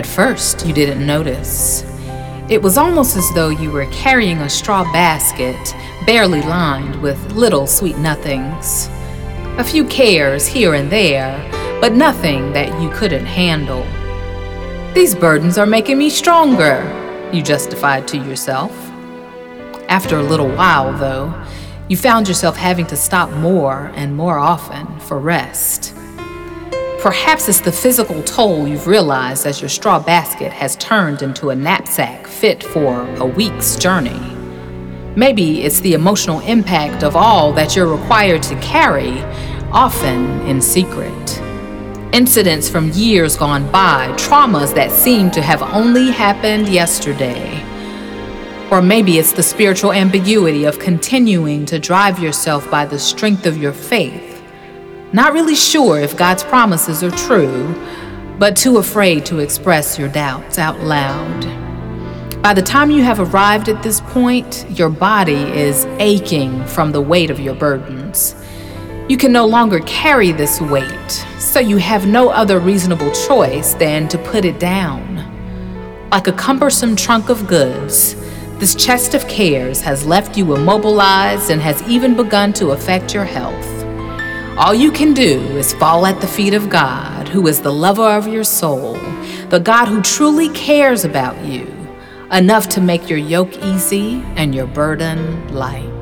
first, you didn't notice. It was almost as though you were carrying a straw basket, barely lined with little sweet nothings. A few cares here and there, but nothing that you couldn't handle. "These burdens are making me stronger," you justified to yourself. After a little while, though, you found yourself having to stop more and more often for rest. Perhaps it's the physical toll you've realized as your straw basket has turned into a knapsack fit for a week's journey. Maybe it's the emotional impact of all that you're required to carry, often in secret. Incidents from years gone by, traumas that seem to have only happened yesterday. Or maybe it's the spiritual ambiguity of continuing to drive yourself by the strength of your faith. Not really sure if God's promises are true, but too afraid to express your doubts out loud. By the time you have arrived at this point, your body is aching from the weight of your burdens. You can no longer carry this weight, so you have no other reasonable choice than to put it down. Like a cumbersome trunk of goods, this chest of cares has left you immobilized and has even begun to affect your health. All you can do is fall at the feet of God, who is the lover of your soul, the God who truly cares about you, enough to make your yoke easy and your burden light.